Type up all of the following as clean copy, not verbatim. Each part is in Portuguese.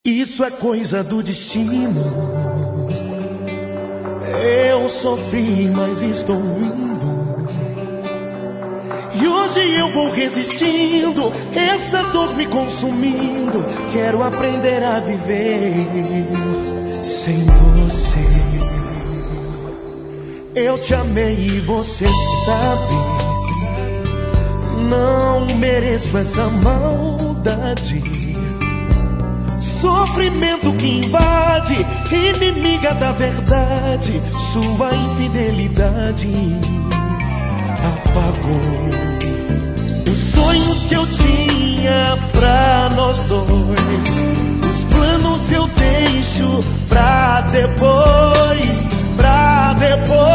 Isso é coisa do destino. Eu sofri, mas estou indo. E hoje eu vou resistindo, essa dor me consumindo. Quero aprender a viver sem você. Eu te amei e você sabe. Não mereço essa maldade. Sofrimento que invade, inimiga da verdade. Sua infidelidade apagou os sonhos que eu tinha pra nós dois. Os planos eu deixo pra depois, pra depois.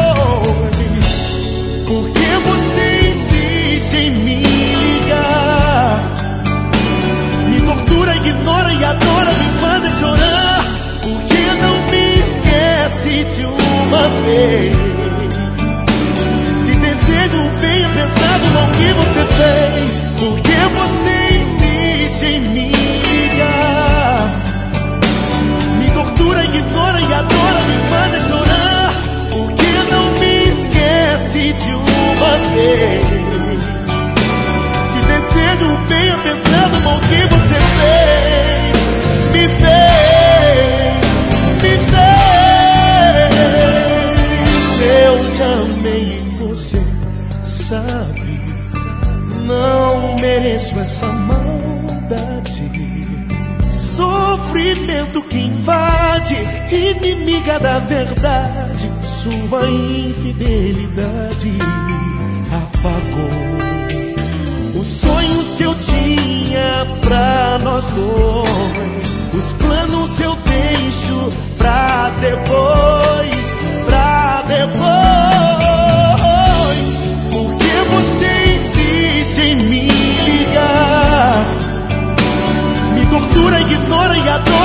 Porque você insiste em me ligar, me tortura, ignora e adora, me faz chorar. Porque não me esquece de uma vez. Te desejo o bem, apesar do mal que você fez. Porque você insiste em me ligar, me tortura, ignora e adora, me faz chorar. Porque não me esquece de uma vez. Te desejo o bem, apesar do mal que você fez. Me fez, me fez. Eu te amei e você sabe. Não mereço essa maldade. Sofrimento que invade, inimiga da verdade. Sua infidelidade apagou os sonhos que eu tinha pra nós dois. Os planos eu deixo pra depois, pra depois. Porque você insiste em me ligar, me tortura, ignora e adora.